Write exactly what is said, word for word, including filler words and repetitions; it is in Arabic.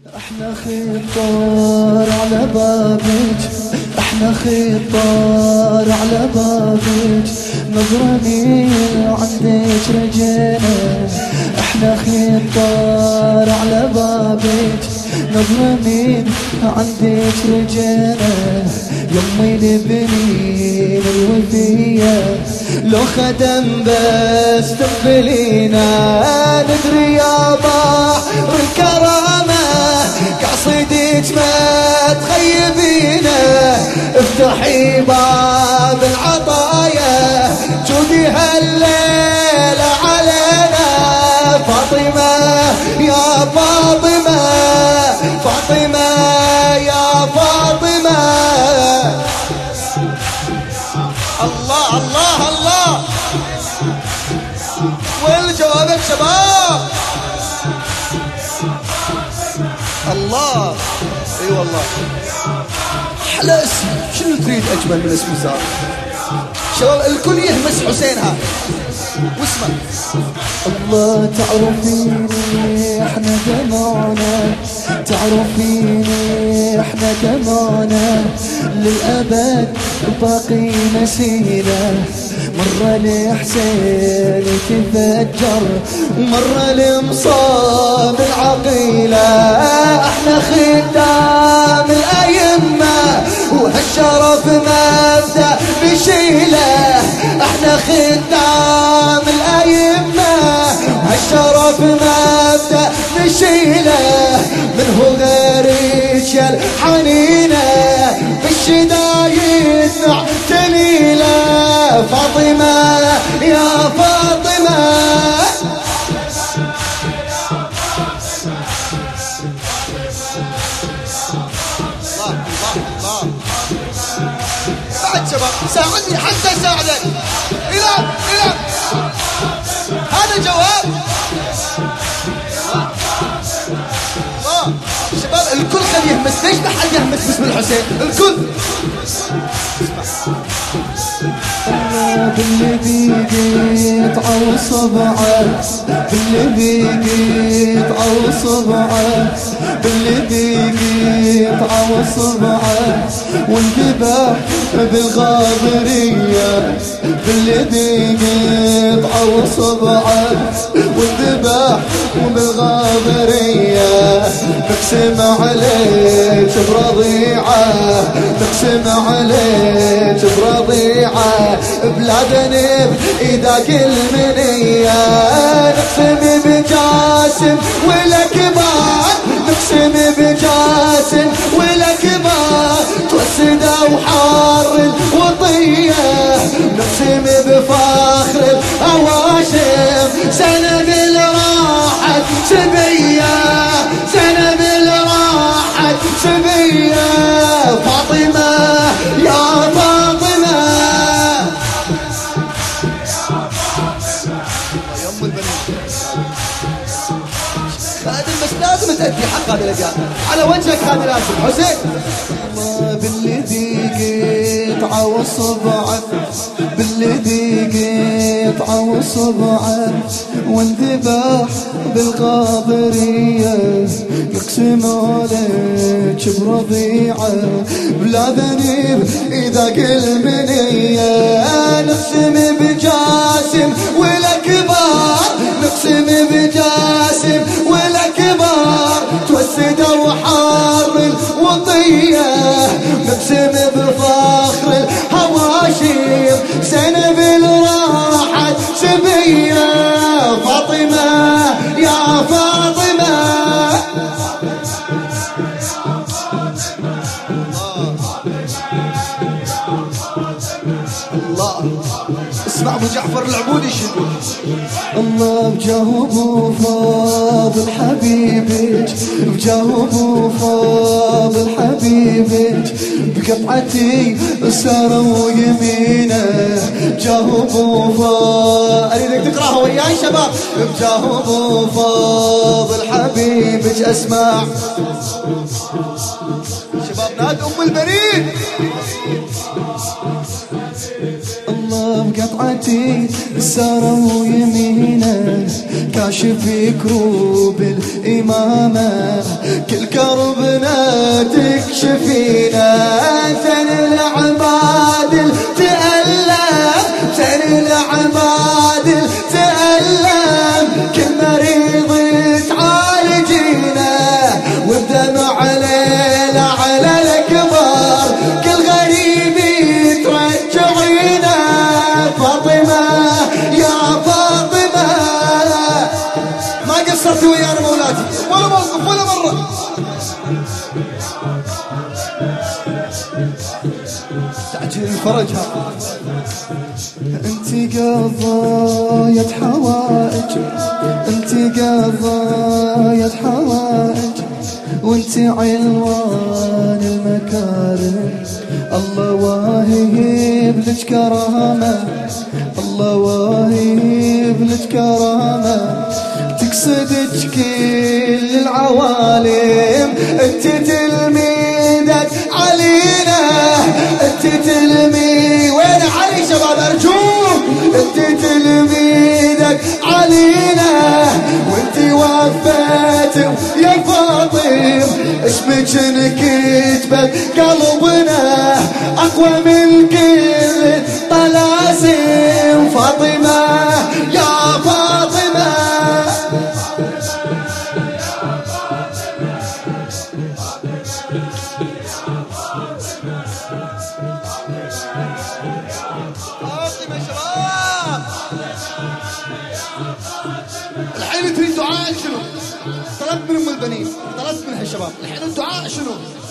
احنا خطار على بابك، احنا خطار على بابك، نظرة من عندك رجينا. احنا خطار على بابك، نظرة من عندك رجينا. يمي لبنين الوفية لو خدم بس تقبلينا. ندري يا بحر الكرامة قصيدك ما تخيبينا. افتحي باب العطايا جودي هالليلة علينا. فاطمة يا فاطمة، فاطمة يا فاطمة. الله الله الله. والجواب شباب الله. اي أيوة والله احلى اسم. شنو تريد اجمل من اسم زار؟ شباب الكل يهمس حسينها واسمه. الله تعرفيني احنا دمعنا، تعرفيني احنا دمعنا للابد باقي نسينا. مرة لحسين تفجر ومرة لمصاب العقيلة. احنا خدام الأئمة وهالشرف مبدأ نشيله. احنا خدام الأئمة وهالشرف مبدأ نشيله. منه غيرك يا الحنينة بالشدايد نعتنيله. فاطمة يا فاطمة. الله الله الله. بعد شباب ساعدني حتى اساعدك. الى الى هذا جواب. الله شباب الكل خليه يهمس. ليش ما حد يهمس باسم الحسين؟ الكل باللي بيقيت على صبعه، باللي بيقيت على صبعه، باللي بيقيت على صبعه وانذبح بالغابرية. باللي بيقيت على صبعه وانذبح بالغابرية. تقسم عليك برضيعه، تقسم عليك برضيعه. بلادنا بإيدك المنية. نقسم بجاسم ولا كبار، نقسم بجاسم ولا كبار. توسد وحار الوطية، نقسم بفخر الهواشم. سنة بالراحة سبية، سنة بالراحة سبية. فاطمة يا فاطمة. خادم بس لازم تأدي حق هذه الأبيات على وجهك. هذا لازم حسين. الله باللي ذيقت عوى صبعه، باللي ذيقت عوى صبعه وانذبح بالغابرية. يقسم عليك برضيعه بلا ذنب إذا قل منية. نقسم بجاسم ولا كبار، نقسم بجاسم ولا كبار. توسد وحار الوطية، نقسم بفخر الهواشم. سنة بالراحة سبية. فاطمة يا فاطمة. الله اسمع ابو جعفر العبودي شنو. الله بجاه ابو فاضل حبيبك، بجاه ابو فاضل حبيبك. بقطعتي سارة ويمينه. بجاه ابو فاضل اريدك تقراها وياي شباب. بجاه ابو فاضل حبيبك. اسمع شباب نادي ام البنين. الله قطعتي السارة ويمينه كاشف كروب الإمامة كل كربنا تكشفينا ثن العباد التألم ثن العباد التألم كل مريض تعالجينا وبدمع ليلة على الكبار كل غريب ترجعينا فاطمة يا فاطمة ما قصرت ويانا مولاتي ولا موقف ولا مرة تعجل فرجها انت قضايا حوائج انت قضايا حوائج وانت عنوان المكارم الله واهب لك كرامة الله واهب لك كرامة تقصدك كل العوالم انت تلميذك علينا انت تلمي وين علي شباب ارجوك انت تلميذك علينا وانت وفيت يا فاطم اسمك نكتبت قلبنا اقوى من كل طلاسم فاطمة يا فاطمة الحين تريد دعاء شنو؟ طلبت من ام البنين طلبت من هالشباب الحين الدعاء شنو؟